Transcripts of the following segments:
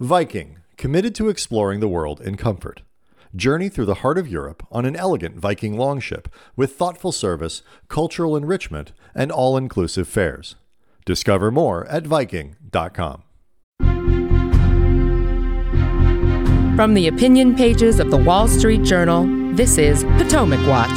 Viking, committed to exploring the world in comfort. Journey through the heart of Europe on an elegant Viking longship with thoughtful service, cultural enrichment, and all-inclusive fares. Discover more at Viking.com. From the opinion pages of the Wall Street Journal, this is Potomac Watch.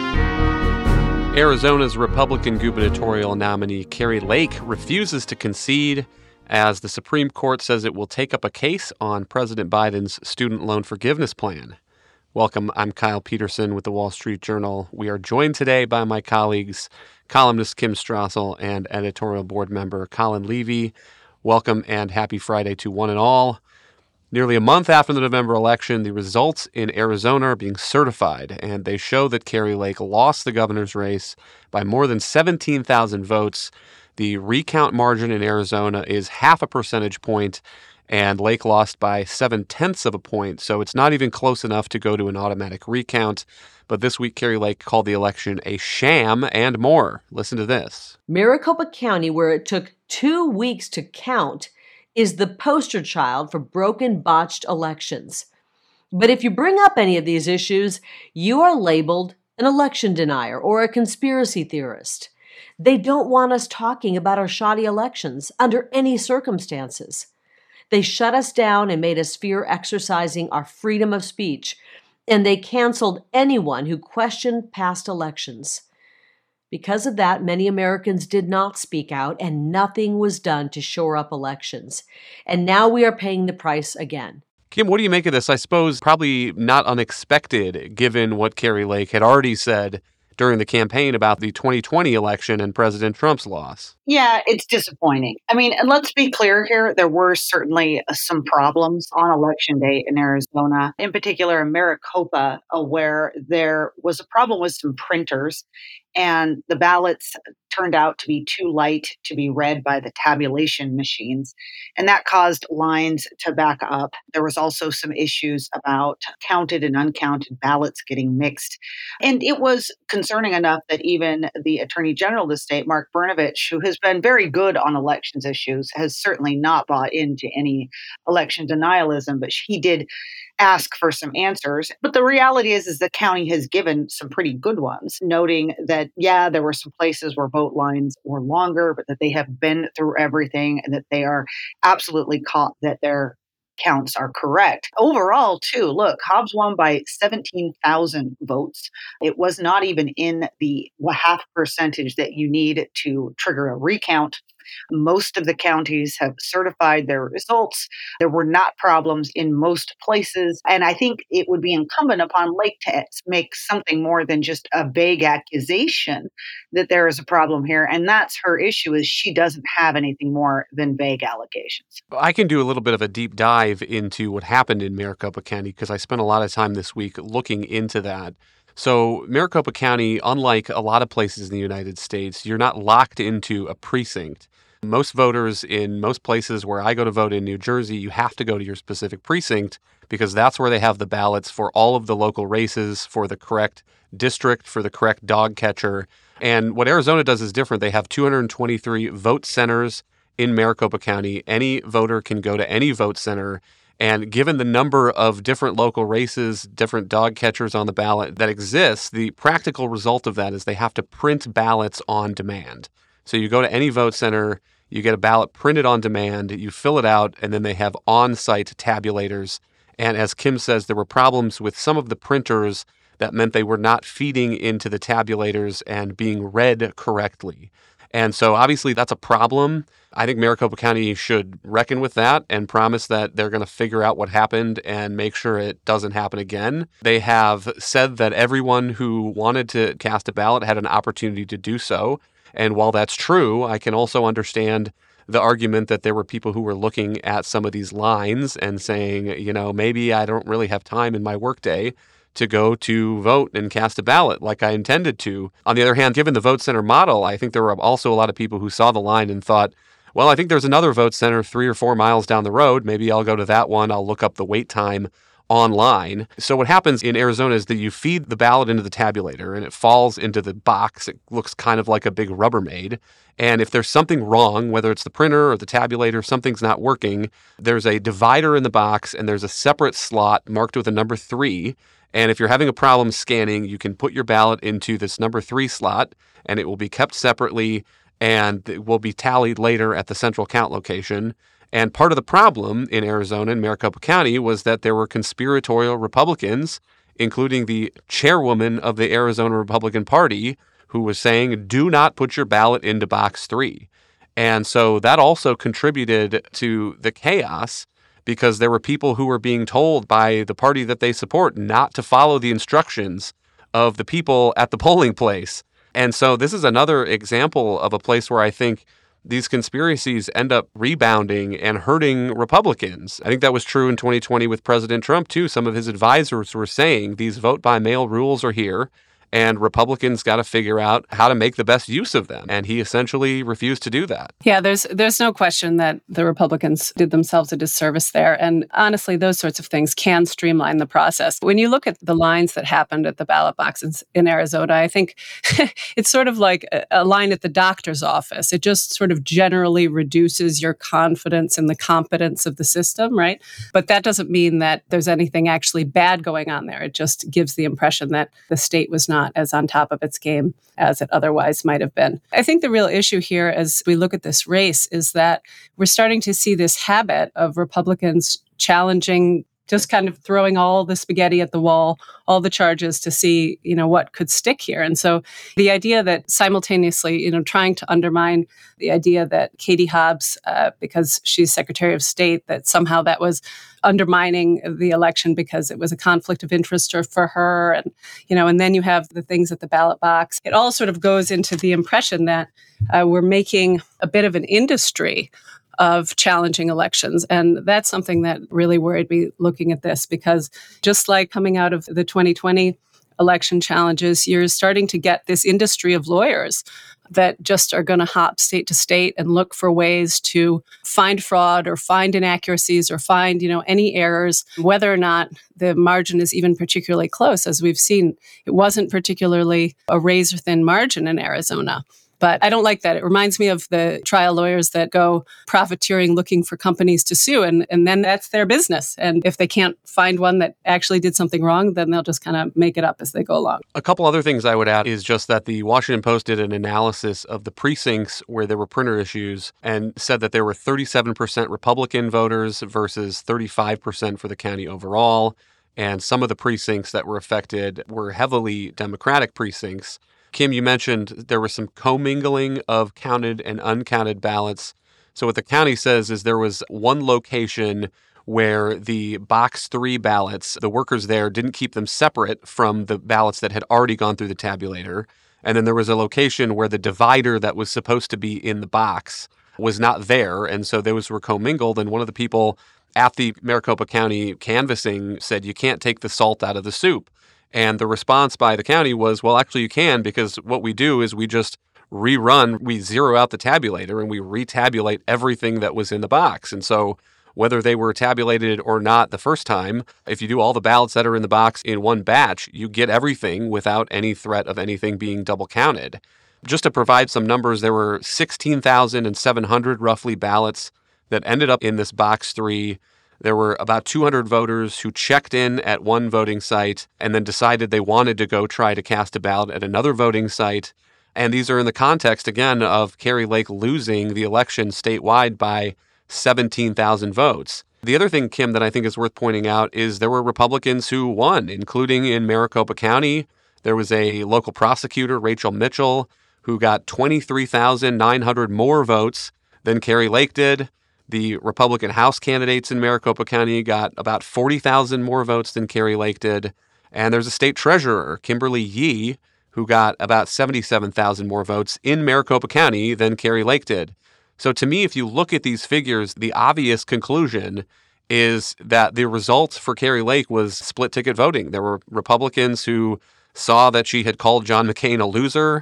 Arizona's Republican gubernatorial nominee Kari Lake refuses to concede as the Supreme Court says it will take up a case on President Biden's student loan forgiveness plan. Welcome, I'm Kyle Peterson with the Wall Street Journal. We are joined today by my colleagues, columnist Kim Strassel and editorial board member Colin Levy. Welcome and happy Friday to one and all. Nearly a month after the November election, the results in Arizona are being certified, and they show that Kari Lake lost the governor's race by more than 17,000 votes. The recount margin in Arizona is half a percentage point, and Lake lost by 0.7 of a point, so it's not even close enough to go to an automatic recount. But this week, Kari Lake called the election a sham and more. Listen to this. Maricopa County, where it took 2 weeks to count, is the poster child for broken, botched elections. But if you bring up any of these issues, you are labeled an election denier or a conspiracy theorist. They don't want us talking about our shoddy elections under any circumstances. They shut us down and made us fear exercising our freedom of speech, and they canceled anyone who questioned past elections. Because of that, many Americans did not speak out, and nothing was done to shore up elections. And now we are paying the price again. Kim, what do you make of this? I suppose probably not unexpected, given what Kari Lake had already said during the campaign about the 2020 election and President Trump's loss. Yeah, it's disappointing. I mean, and let's be clear here. There were certainly some problems on election day in Arizona, in particular in Maricopa, where there was a problem with some printers and the ballots turned out to be too light to be read by the tabulation machines. And that caused lines to back up. There was also some issues about counted and uncounted ballots getting mixed. And it was concerning enough that even the Attorney General of the state, Mark Brnovich, who has been very good on elections issues, has certainly not bought into any election denialism, but he did ask for some answers. But the reality is the county has given some pretty good ones, noting that, yeah, there were some places where vote lines were longer, but that they have been through everything and that they are absolutely caught that their counts are correct. Overall, too, look, Hobbs won by 17,000 votes. It was not even in the half percentage that you need to trigger a recount. Most of the counties have certified their results. There were not problems in most places. And I think it would be incumbent upon Lake to make something more than just a vague accusation that there is a problem here. And that's her issue, is she doesn't have anything more than vague allegations. I can do a little bit of a deep dive into what happened in Maricopa County because I spent a lot of time this week looking into that. So Maricopa County, unlike a lot of places in the United States, you're not locked into a precinct. Most voters in most places where I go to vote in New Jersey, you have to go to your specific precinct because that's where they have the ballots for all of the local races, for the correct district, for the correct dog catcher. And what Arizona does is different. They have 223 vote centers in Maricopa County. Any voter can go to any vote center. And given the number of different local races, different dog catchers on the ballot that exists, the practical result of that is they have to print ballots on demand. So you go to any vote center, you get a ballot printed on demand, you fill it out, and then they have on-site tabulators. And as Kim says, there were problems with some of the printers that meant they were not feeding into the tabulators and being read correctly. And so obviously that's a problem. I think Maricopa County should reckon with that and promise that they're going to figure out what happened and make sure it doesn't happen again. They have said that everyone who wanted to cast a ballot had an opportunity to do so. And while that's true, I can also understand the argument that there were people who were looking at some of these lines and saying, you know, maybe I don't really have time in my workday to go to vote and cast a ballot like I intended to. On the other hand, given the vote center model, I think there were also a lot of people who saw the line and thought, well, I think there's another vote center 3 or 4 miles down the road. Maybe I'll go to that one. I'll look up the wait time online. So what happens in Arizona is that you feed the ballot into the tabulator and it falls into the box. It looks kind of like a big Rubbermaid. And if there's something wrong, whether it's the printer or the tabulator, something's not working, there's a divider in the box and there's a separate slot marked with a number 3. And if you're having a problem scanning, you can put your ballot into this number 3 slot and it will be kept separately and it will be tallied later at the central count location. And part of the problem in Arizona and Maricopa County was that there were conspiratorial Republicans, including the chairwoman of the Arizona Republican Party, who was saying, do not put your ballot into box 3. And so that also contributed to the chaos because there were people who were being told by the party that they support not to follow the instructions of the people at the polling place. And so this is another example of a place where I think these conspiracies end up rebounding and hurting Republicans. I think that was true in 2020 with President Trump, too. Some of his advisors were saying these vote-by-mail rules are here, and Republicans got to figure out how to make the best use of them. And he essentially refused to do that. Yeah, there's no question that the Republicans did themselves a disservice there. And honestly, those sorts of things can streamline the process. When you look at the lines that happened at the ballot boxes in Arizona, I think it's sort of like a line at the doctor's office. It just sort of generally reduces your confidence in the competence of the system, right? But that doesn't mean that there's anything actually bad going on there. It just gives the impression that the state was not as on top of its game as it otherwise might have been. I think the real issue here as we look at this race is that we're starting to see this habit of Republicans challenging, just kind of throwing all the spaghetti at the wall, all the charges to see, what could stick here. And so the idea that simultaneously, trying to undermine the idea that Katie Hobbs, because she's Secretary of State, that somehow that was undermining the election because it was a conflict of interest for her. And then you have the things at the ballot box. It all sort of goes into the impression that we're making a bit of an industry of challenging elections. And that's something that really worried me looking at this, because just like coming out of the 2020 election challenges, you're starting to get this industry of lawyers that just are going to hop state to state and look for ways to find fraud or find inaccuracies or find, any errors, whether or not the margin is even particularly close. As we've seen, it wasn't particularly a razor-thin margin in Arizona. But I don't like that. It reminds me of the trial lawyers that go profiteering looking for companies to sue, and then that's their business. And if they can't find one that actually did something wrong, then they'll just kind of make it up as they go along. A couple other things I would add is just that the Washington Post did an analysis of the precincts where there were printer issues and said that there were 37% Republican voters versus 35% for the county overall. And some of the precincts that were affected were heavily Democratic precincts. Kim, you mentioned there was some commingling of counted and uncounted ballots. So what the county says is there was one location where the box 3 ballots, the workers there didn't keep them separate from the ballots that had already gone through the tabulator. And then there was a location where the divider that was supposed to be in the box was not there. And so those were commingled. And one of the people at the Maricopa County canvassing said, you can't take the salt out of the soup. And the response by the county was, well, actually you can, because what we do is we just we zero out the tabulator and we retabulate everything that was in the box. And so whether they were tabulated or not the first time, if you do all the ballots that are in the box in one batch, you get everything without any threat of anything being double counted. Just to provide some numbers, there were 16,700 roughly ballots that ended up in this box 3. There were about 200 voters who checked in at one voting site and then decided they wanted to go try to cast a ballot at another voting site. And these are in the context, again, of Kari Lake losing the election statewide by 17,000 votes. The other thing, Kim, that I think is worth pointing out is there were Republicans who won, including in Maricopa County. There was a local prosecutor, Rachel Mitchell, who got 23,900 more votes than Kari Lake did. The Republican House candidates in Maricopa County got about 40,000 more votes than Kari Lake did. And there's a state treasurer, Kimberly Yee, who got about 77,000 more votes in Maricopa County than Kari Lake did. So to me, if you look at these figures, the obvious conclusion is that the result for Kari Lake was split ticket voting. There were Republicans who saw that she had called John McCain a loser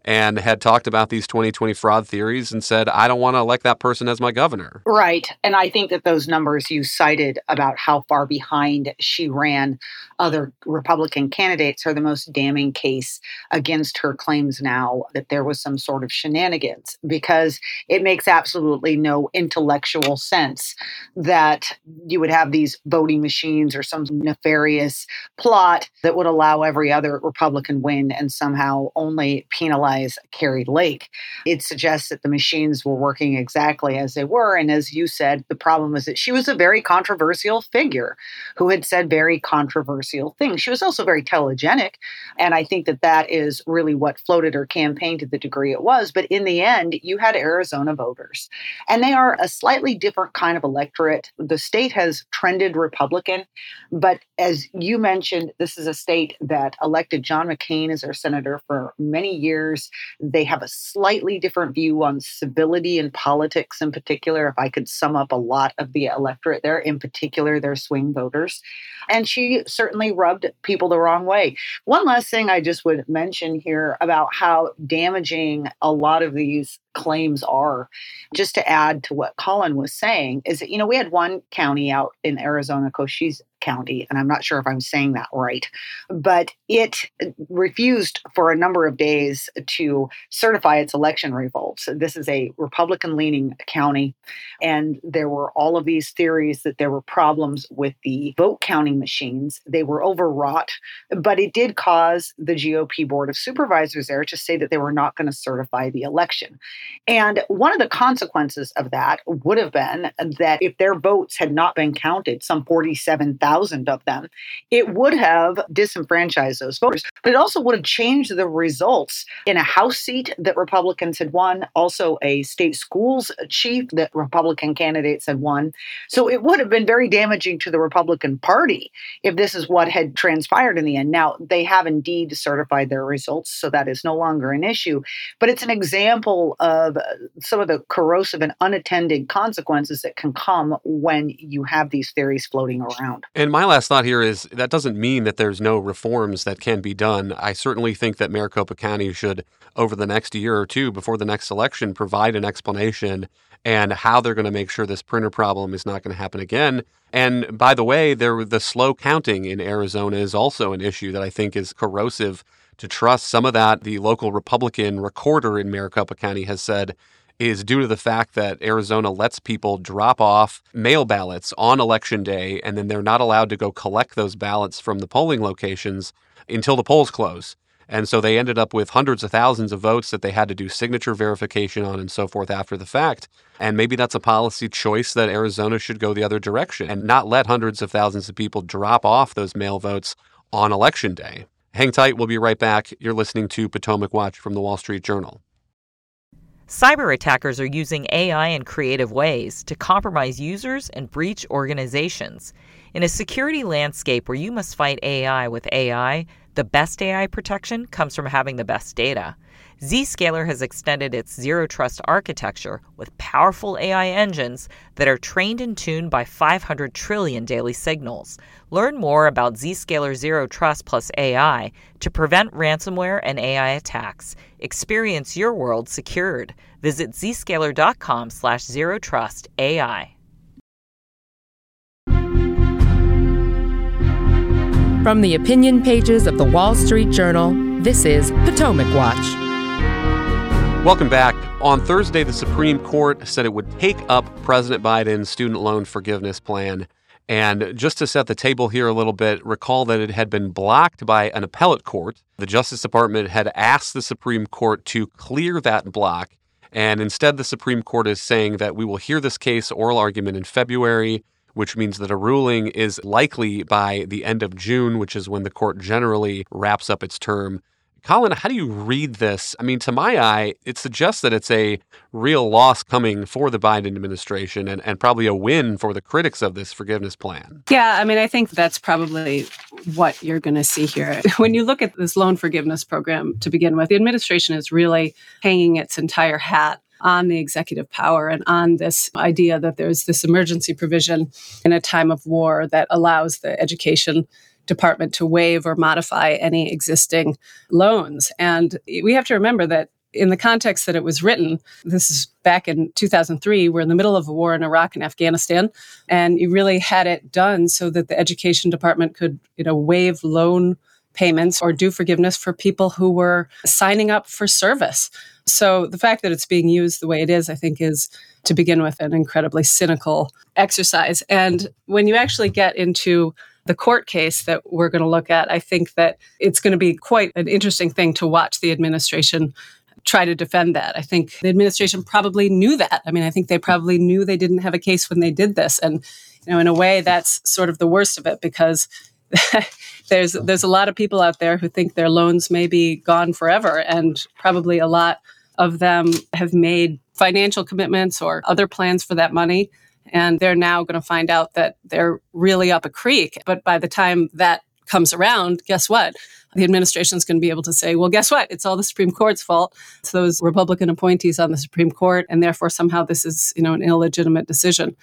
and had talked about these 2020 fraud theories and said, I don't want to elect that person as my governor. Right. And I think that those numbers you cited about how far behind she ran other Republican candidates are the most damning case against her claims now that there was some sort of shenanigans, because it makes absolutely no intellectual sense that you would have these voting machines or some nefarious plot that would allow every other Republican win and somehow only penalize Carrie Lake. It suggests that the machines were working exactly as they were. And as you said, the problem is that she was a very controversial figure who had said very controversial things. She was also very telegenic. And I think that that is really what floated her campaign to the degree it was. But in the end, you had Arizona voters, and they are a slightly different kind of electorate. The state has trended Republican, but as you mentioned, this is a state that elected John McCain as their senator for many years. They have a slightly different view on civility and politics in particular. If I could sum up a lot of the electorate there, in particular, their swing voters. And she certainly rubbed people the wrong way. One last thing I just would mention here about how damaging a lot of these claims are, just to add to what Colin was saying, is that, we had one county out in Arizona, Cochise County, and I'm not sure if I'm saying that right, but it refused for a number of days to certify its election results. This is a Republican-leaning county, and there were all of these theories that there were problems with the vote counting machines. They were overwrought, but it did cause the GOP Board of Supervisors there to say that they were not going to certify the election. And one of the consequences of that would have been that if their votes had not been counted, some 47,000 of them, it would have disenfranchised those voters. But it also would have changed the results in a House seat that Republicans had won, also a state schools chief that Republican candidates had won. So it would have been very damaging to the Republican Party if this is what had transpired in the end. Now, they have indeed certified their results, so that is no longer an issue. But it's an example of some of the corrosive and unattended consequences that can come when you have these theories floating around. And my last thought here is that doesn't mean that there's no reforms that can be done. I certainly think that Maricopa County should, over the next year or two before the next election, provide an explanation and how they're going to make sure this printer problem is not going to happen again. And by the way, the slow counting in Arizona is also an issue that I think is corrosive to trust. Some of that, the local Republican recorder in Maricopa County has said, is due to the fact that Arizona lets people drop off mail ballots on Election Day, and then they're not allowed to go collect those ballots from the polling locations until the polls close. And so they ended up with hundreds of thousands of votes that they had to do signature verification on and so forth after the fact. And maybe that's a policy choice that Arizona should go the other direction and not let hundreds of thousands of people drop off those mail votes on Election Day. Hang tight. We'll be right back. You're listening to Potomac Watch from the Wall Street Journal. Cyber attackers are using AI in creative ways to compromise users and breach organizations. In a security landscape where you must fight AI with AI, the best AI protection comes from having the best data. Zscaler has extended its Zero Trust architecture with powerful AI engines that are trained and tuned by 500 trillion daily signals. Learn more about Zscaler Zero Trust plus AI to prevent ransomware and AI attacks. Experience your world secured. Visit zscaler.com/zerotrustai. From the opinion pages of the Wall Street Journal, this is Potomac Watch. Welcome back. On Thursday, the Supreme Court said it would take up President Biden's student loan forgiveness plan. And just to set the table here a little bit, recall that it had been blocked by an appellate court. The Justice Department had asked the Supreme Court to clear that block. And instead, the Supreme Court is saying that we will hear this case oral argument in February, which means that a ruling is likely by the end of June, which is when the court generally wraps up its term. Colin, how do you read this? I mean, to my eye, it suggests that it's a real loss coming for the Biden administration and probably a win for the critics of this forgiveness plan. Yeah, I mean, I think that's probably what you're going to see here. When you look at this loan forgiveness program to begin with, the administration is really hanging its entire hat on the executive power and on this idea that there's this emergency provision in a time of war that allows the education department to waive or modify any existing loans. And we have to remember that in the context that it was written, this is back in 2003, we're in the middle of a war in Iraq and Afghanistan, and you really had it done so that the education department could, waive loan payments or do forgiveness for people who were signing up for service. So the fact that it's being used the way it is, I think, is, to begin with, an incredibly cynical exercise. And when you actually get into the court case that we're going to look at, I think that it's going to be quite an interesting thing to watch the administration try to defend that. I think the administration probably knew that. I mean, I think they probably knew they didn't have a case when they did this. And, in a way, that's sort of the worst of it, because there's a lot of people out there who think their loans may be gone forever. And probably a lot of them have made financial commitments or other plans for that money. And they're now going to find out that they're really up a creek. But by the time that comes around, guess what? The administration is going to be able to say, well, guess what? It's all the Supreme Court's fault. It's those Republican appointees on the Supreme Court, and therefore somehow this is, an illegitimate decision.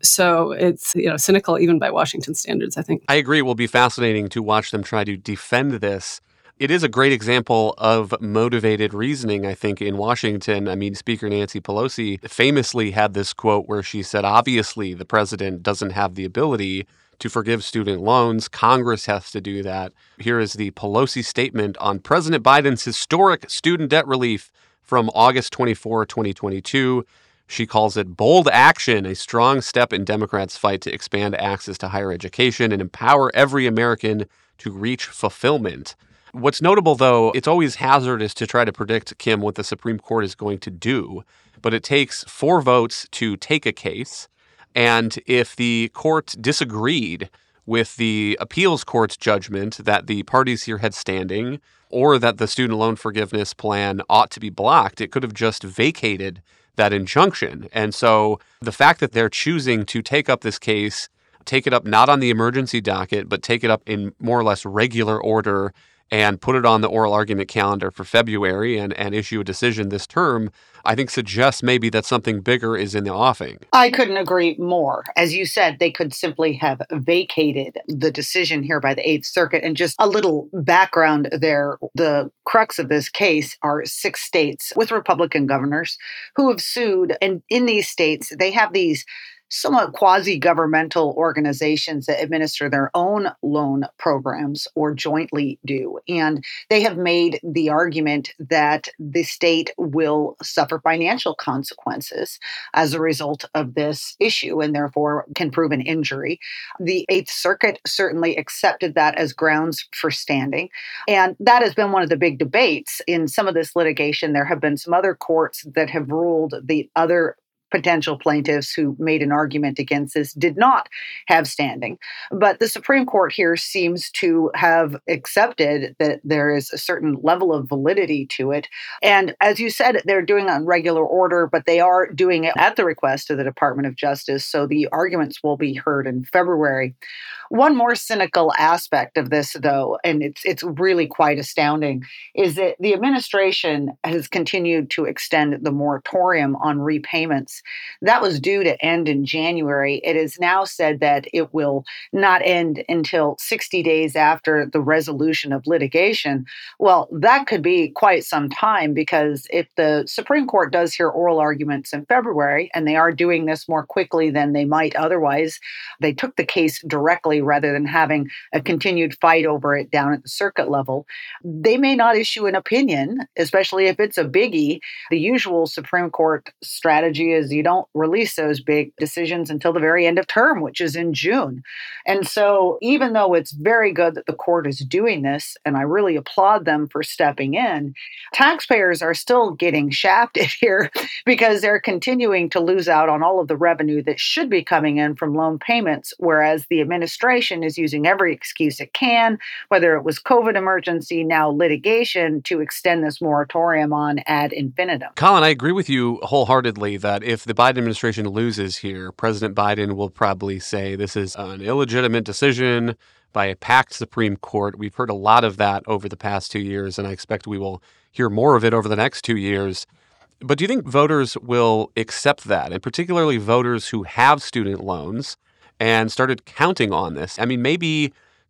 So it's, cynical even by Washington standards, I think. I agree. It will be fascinating to watch them try to defend this. It is a great example of motivated reasoning, I think, in Washington. I mean, Speaker Nancy Pelosi famously had this quote where she said, obviously, the president doesn't have the ability to forgive student loans. Congress has to do that. Here is the Pelosi statement on President Biden's historic student debt relief from August 24, 2022. She calls it bold action, a strong step in Democrats' fight to expand access to higher education and empower every American to reach fulfillment. What's notable, though, it's always hazardous to try to predict, Kim, what the Supreme Court is going to do, but it takes 4 votes to take a case. And if the court disagreed with the appeals court's judgment that the parties here had standing, or that the student loan forgiveness plan ought to be blocked, it could have just vacated that injunction. And so the fact that they're choosing to take up this case, take it up not on the emergency docket, but take it up in more or less regular order and put it on the oral argument calendar for February and issue a decision this term, I think suggests maybe that something bigger is in the offing. I couldn't agree more. As you said, they could simply have vacated the decision here by the Eighth Circuit. And just a little background there, the crux of this case are 6 states with Republican governors who have sued. And in these states, they have these somewhat quasi-governmental organizations that administer their own loan programs or jointly do. And they have made the argument that the state will suffer financial consequences as a result of this issue and therefore can prove an injury. The Eighth Circuit certainly accepted that as grounds for standing. And that has been one of the big debates in some of this litigation. There have been some other courts that have ruled the other potential plaintiffs who made an argument against this did not have standing. But the Supreme Court here seems to have accepted that there is a certain level of validity to it. And as you said, they're doing it on regular order, but they are doing it at the request of the Department of Justice. So the arguments will be heard in February. One more cynical aspect of this, though, and it's really quite astounding, is that the administration has continued to extend the moratorium on repayments. That was due to end in January. It is now said that it will not end until 60 days after the resolution of litigation. Well, that could be quite some time, because if the Supreme Court does hear oral arguments in February, and they are doing this more quickly than they might otherwise, they took the case directly rather than having a continued fight over it down at the circuit level, they may not issue an opinion, especially if it's a biggie. The usual Supreme Court strategy is you don't release those big decisions until the very end of term, which is in June. And so even though it's very good that the court is doing this, and I really applaud them for stepping in, taxpayers are still getting shafted here because they're continuing to lose out on all of the revenue that should be coming in from loan payments, whereas the administration is using every excuse it can, whether it was COVID emergency, now litigation, to extend this moratorium on ad infinitum. Colin, I agree with you wholeheartedly that if the Biden administration loses here, President Biden will probably say this is an illegitimate decision by a packed Supreme Court. We've heard a lot of that over the past 2 years, and I expect we will hear more of it over the next 2 years. But do you think voters will accept that, and particularly voters who have student loans and started counting on this? I mean, maybe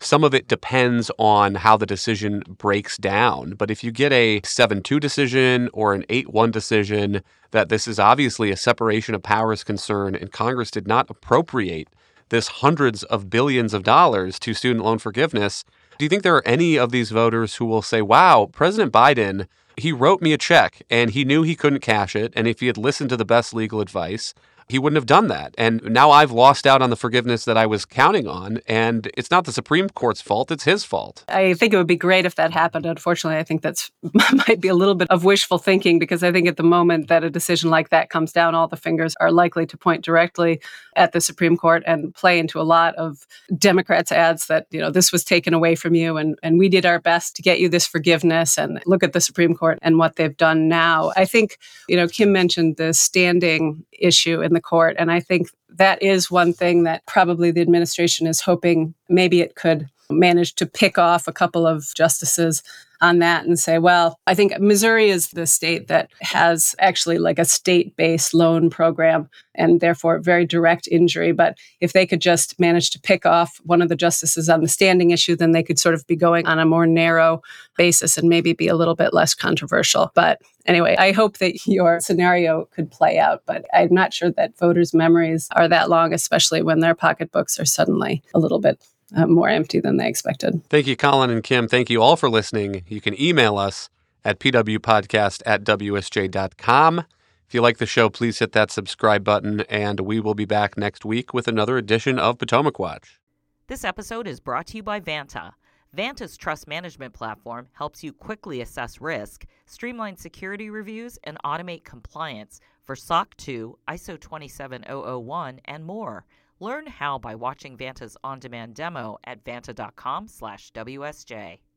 Some of it depends on how the decision breaks down. But if you get a 7-2 decision or an 8-1 decision, that this is obviously a separation of powers concern and Congress did not appropriate this hundreds of billions of dollars to student loan forgiveness, do you think there are any of these voters who will say, wow, President Biden, he wrote me a check and he knew he couldn't cash it, and if he had listened to the best legal advice, he wouldn't have done that. And now I've lost out on the forgiveness that I was counting on. And it's not the Supreme Court's fault. It's his fault. I think it would be great if that happened. Unfortunately, I think that's might be a little bit of wishful thinking, because I think at the moment that a decision like that comes down, all the fingers are likely to point directly at the Supreme Court and play into a lot of Democrats' ads that, this was taken away from you and we did our best to get you this forgiveness, and look at the Supreme Court and what they've done now. I think, Kim mentioned the standing issue in the court, and I think that is one thing that probably the administration is hoping maybe it could manage to pick off a couple of justices on that and say, well, I think Missouri is the state that has actually like a state-based loan program and therefore very direct injury. But if they could just manage to pick off one of the justices on the standing issue, then they could sort of be going on a more narrow basis and maybe be a little bit less controversial. But anyway, I hope that your scenario could play out, but I'm not sure that voters' memories are that long, especially when their pocketbooks are suddenly a little bit more empty than they expected. Thank you, Colin and Kim. Thank you all for listening. You can email us at pwpodcast@wsj.com. If you like the show, please hit that subscribe button, and we will be back next week with another edition of Potomac Watch. This episode is brought to you by Vanta. Vanta's trust management platform helps you quickly assess risk, streamline security reviews, and automate compliance for SOC 2, ISO 27001, and more. Learn how by watching Vanta's on-demand demo at vanta.com/WSJ.